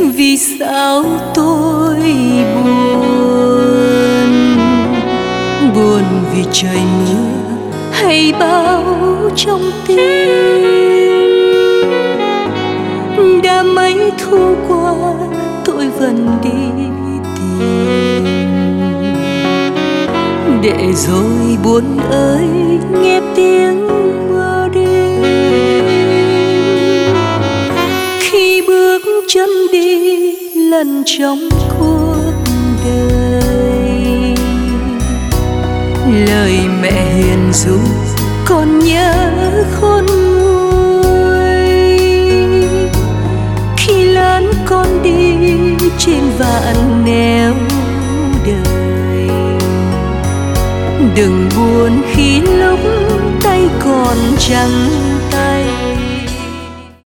vì sao tôi buồn? Buồn vì trời mưa hay bão trong tim. Đã mấy thu qua tôi vẫn đi tìm, để rồi buồn ơi nghe tiếng mưa đêm. Khi bước chân đi lần trong cuộc đời, lời mẹ hiền ru còn nhớ khôn nguôi. Khi lớn con đi trên vạn nẻo đời, đừng buồn khi lúc tay còn trắng